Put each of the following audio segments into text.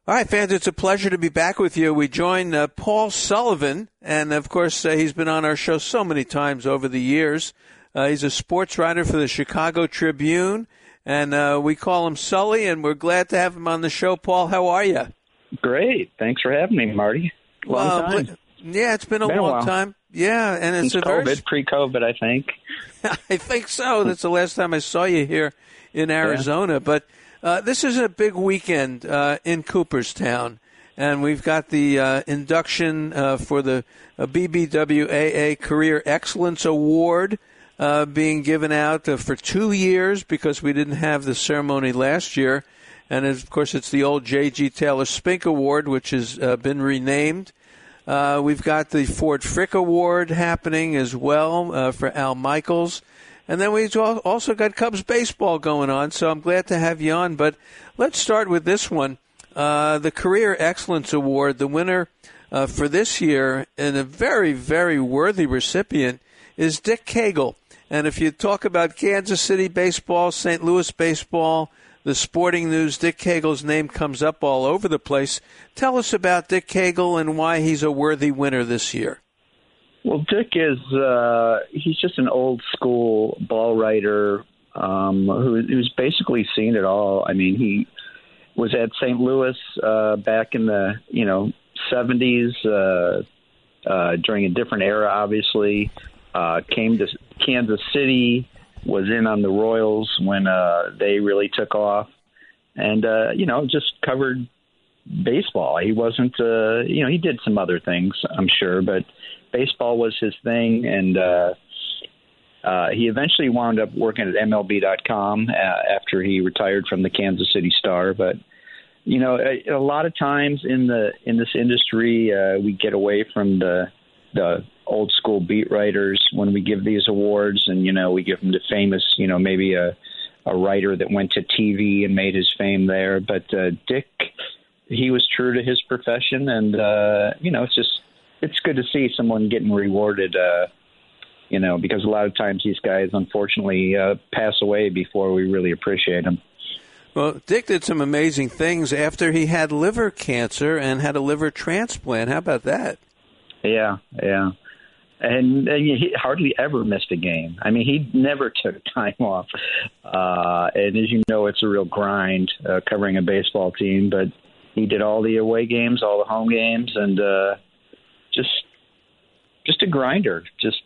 All right, fans, it's a pleasure to be back with you. We join Paul Sullivan, and, of course, he's been on our show so many times over the years. He's a sports writer for the Chicago Tribune, and we call him Sully, and we're glad to have him on the show. Paul, how are you? Great. Thanks for having me, Marty. Long time. Yeah, it's been a long time. Yeah, and it's since COVID, pre-COVID, I think. I think so. That's the last time I saw you here in Arizona. Yeah. But this is a big weekend in Cooperstown, and we've got the induction for the BBWAA Career Excellence Award being given out for 2 years because we didn't have the ceremony last year. And, of course, it's the old J.G. Taylor Spink Award, which has been renamed. We've got the Ford Frick Award happening as well for Al Michaels. And then we've also got Cubs baseball going on, so I'm glad to have you on. But let's start with this one. The Career Excellence Award, the winner for this year, and a very, very worthy recipient, is Dick Cagle. And if you talk about Kansas City baseball, St. Louis baseball, the Sporting News, Dick Cagle's name comes up all over the place. Tell us about Dick Cagle and why he's a worthy winner this year. Well, Dick is he's just an old school ball writer who's basically seen it all. I mean, he was at St. Louis back in the 70s during a different era, obviously. Came to Kansas City, was in on the Royals when they really took off, and just covered baseball. He wasn't he did some other things, I'm sure, but baseball was his thing, and he eventually wound up working at MLB.com after he retired from the Kansas City Star. But a lot of times in this industry, we get away from the old school beat writers when we give these awards, and we give them to famous, maybe a writer that went to TV and made his fame there. But Dick, he was true to his profession, and it's good to see someone getting rewarded. Because a lot of times these guys unfortunately pass away before we really appreciate them. Well, Dick did some amazing things after he had liver cancer and had a liver transplant. How about that? Yeah. And he hardly ever missed a game. I mean, he never took time off. And as you know, it's a real grind covering a baseball team. But he did all the away games, all the home games, and just a grinder.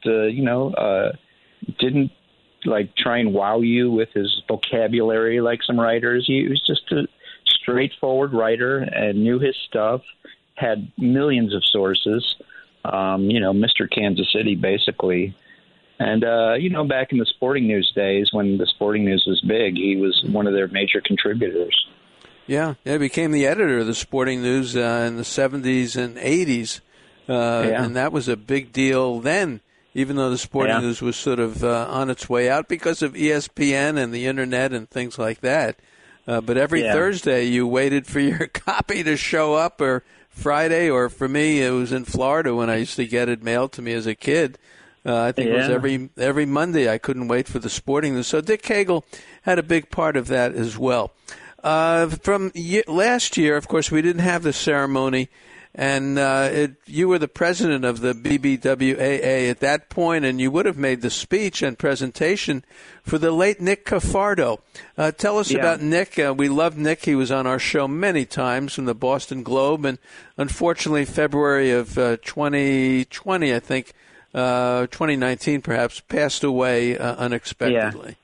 Didn't try and wow you with his vocabulary like some writers. He was just a straightforward writer and knew his stuff, had millions of sources. Mr. Kansas City, basically. And, back in the Sporting News days when the Sporting News was big, he was one of their major contributors. Yeah, he became the editor of the Sporting News in the 70s and 80s. And that was a big deal then, even though the Sporting News was sort of on its way out because of ESPN and the Internet and things like that. But every Thursday you waited for your copy to show up, or Friday, or for me, it was in Florida when I used to get it mailed to me as a kid. I think it was every Monday. I couldn't wait for the Sporting News. So Dick Cagle had a big part of that as well. From last year, of course, we didn't have the ceremony, and you were the president of the BBWAA at that point, and you would have made the speech and presentation for the late Nick Cafardo. Tell us about Nick. We love Nick. He was on our show many times from the Boston Globe, and unfortunately, February of 2020, I think, 2019 perhaps, passed away unexpectedly.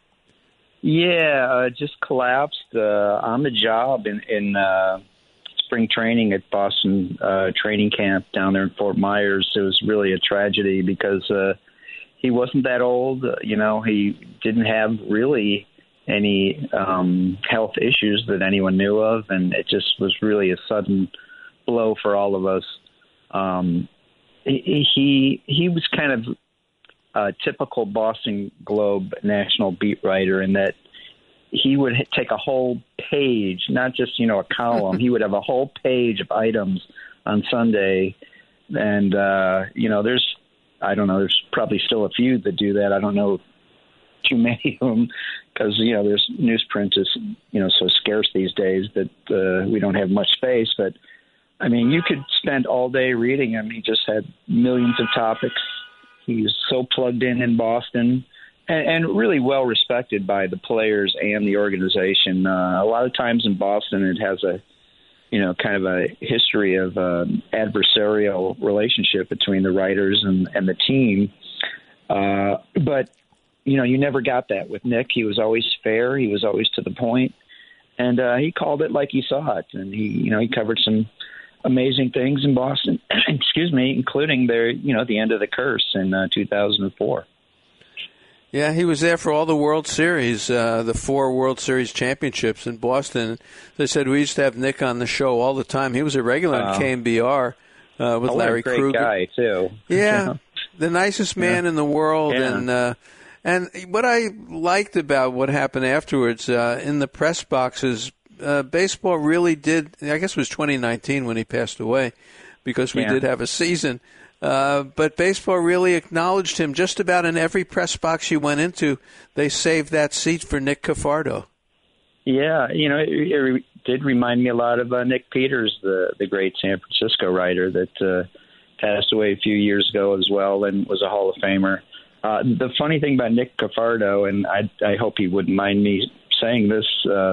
Just collapsed on the job in spring training at Boston training camp down there in Fort Myers. It was really a tragedy because he wasn't that old. He didn't have really any health issues that anyone knew of, and it just was really a sudden blow for all of us. He was kind of a typical Boston Globe national beat writer in that he would take a whole page, not just, a column. He would have a whole page of items on Sunday. And, there's probably still a few that do that. I don't know too many of them because, there's newsprint is, so scarce these days that we don't have much space. But, I mean, you could spend all day reading him. He just had millions of topics. He's so plugged in Boston and really well respected by the players and the organization. A lot of times in Boston, it has a, kind of a history of adversarial relationship between the writers and the team. But, you never got that with Nick. He was always fair. He was always to the point. And he called it like he saw it. And he covered some amazing things in Boston, including the end of the curse in 2004. Yeah, he was there for all the World Series, the 4 World Series championships in Boston. They said we used to have Nick on the show all the time. He was a regular on KMBR with Larry Krueger. Great guy, too. Yeah, the nicest man in the world. Yeah. And what I liked about what happened afterwards in the press boxes, baseball really did, I guess it was 2019 when he passed away because we did have a season. But baseball really acknowledged him just about in every press box you went into. They saved that seat for Nick Cafardo. Yeah, it did remind me a lot of Nick Peters, the great San Francisco writer that passed away a few years ago as well and was a Hall of Famer. The funny thing about Nick Cafardo, and I hope he wouldn't mind me saying this,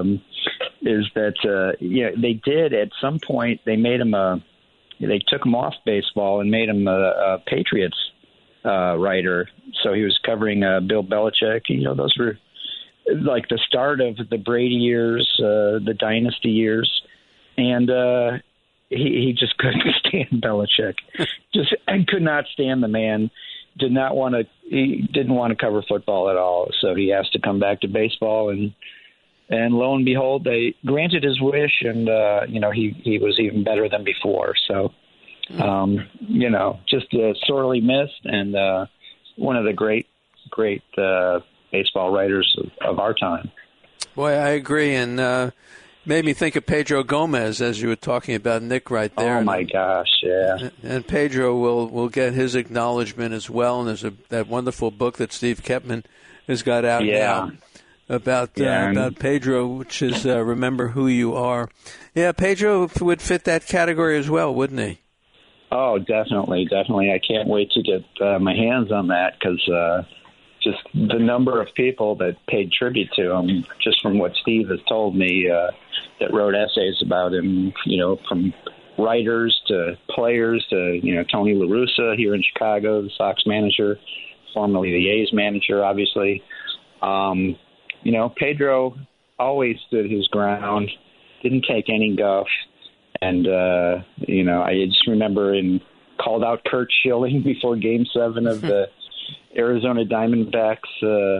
is that they did at some point, they took him off baseball and made him a Patriots writer. So he was covering Bill Belichick. Those were like the start of the Brady years, the dynasty years. And he just couldn't stand Belichick. I could not stand the man. He didn't want to cover football at all. So he asked to come back to baseball, and lo and behold, they granted his wish, and he was even better than before. So, just sorely missed, and one of the great baseball writers of our time. Boy, I agree, and made me think of Pedro Gomez as you were talking about Nick right there. Oh my gosh, yeah. And Pedro will get his acknowledgement as well, and there's that wonderful book that Steve Kepman has got out now. About Pedro, which is Remember Who You Are. Yeah, Pedro would fit that category as well, wouldn't he? Oh, definitely. I can't wait to get my hands on that because just the number of people that paid tribute to him, just from what Steve has told me, that wrote essays about him, from writers to players to, Tony La Russa here in Chicago, the Sox manager, formerly the A's manager, obviously. Pedro always stood his ground, didn't take any guff. And, I just remember called out Curt Schilling before Game 7 of the Arizona Diamondbacks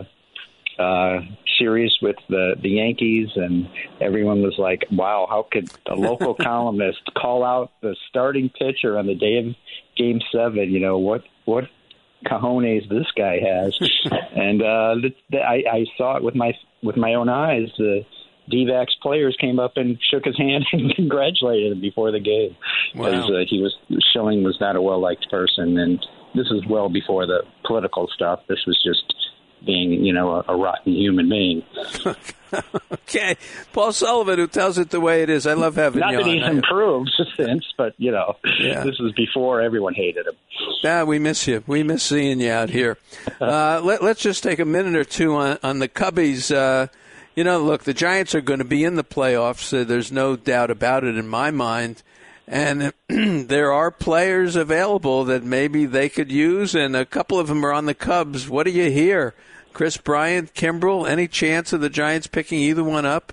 series with the Yankees. And everyone was like, wow, how could a local columnist call out the starting pitcher on the day of Game 7? What cojones this guy has. And I saw it with my own eyes. The D-backs players came up and shook his hand and congratulated him before the game because Schilling was not a well-liked person, and this is well before the political stuff. This was just being, a rotten human being. Okay. Paul Sullivan, who tells it the way it is. I love having you on. Not that he's improved since, but, this was before everyone hated him. Yeah, we miss you. We miss seeing you out here. Let's just take a minute or two on the Cubbies. Look, the Giants are going to be in the playoffs. There's no doubt about it in my mind. And there are players available that maybe they could use, and a couple of them are on the Cubs. What do you hear? Chris Bryant, Kimbrel, any chance of the Giants picking either one up?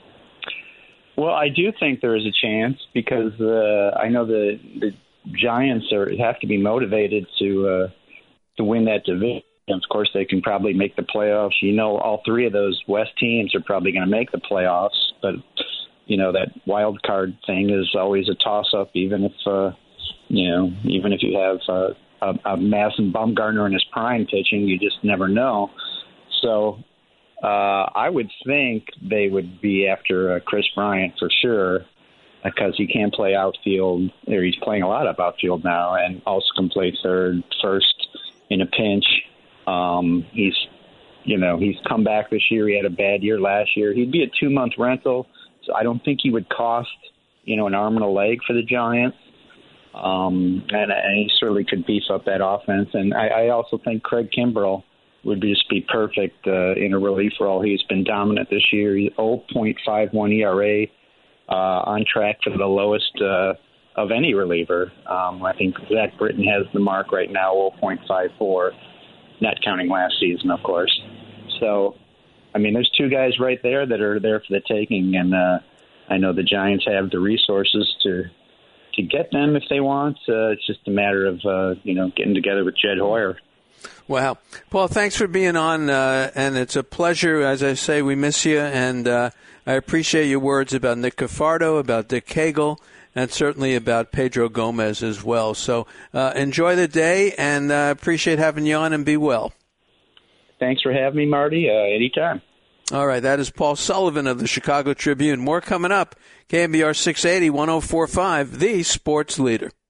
Well, I do think there is a chance because I know the Giants have to be motivated to win that division. Of course, they can probably make the playoffs. All three of those West teams are probably going to make the playoffs, but that wild card thing is always a toss-up, even if you have a Madison Bumgarner in his prime pitching, you just never know. So I would think they would be after Chris Bryant for sure, because he can play outfield, or he's playing a lot of outfield now, and also can play third, first in a pinch. he's come back this year. He had a bad year last year. He'd be a 2-month rental, so I don't think he would cost, an arm and a leg for the Giants. And he certainly could beef up that offense. And I also think Craig Kimbrell would just be perfect in a relief role. He's been dominant this year. He's 0.51 ERA, on track for the lowest of any reliever. I think Zach Britton has the mark right now, 0.54, not counting last season, of course. So, there's two guys right there that are there for the taking, and I know the Giants have the resources to get them if they want. It's just a matter of, getting together with Jed Hoyer. Wow. Paul, thanks for being on, and it's a pleasure. As I say, we miss you, and I appreciate your words about Nick Cafardo, about Dick Cagle, and certainly about Pedro Gomez as well. So enjoy the day, and appreciate having you on, and be well. Thanks for having me, Marty. Anytime. All right, that is Paul Sullivan of the Chicago Tribune. More coming up. KNBR 680, 104.5, the sports leader.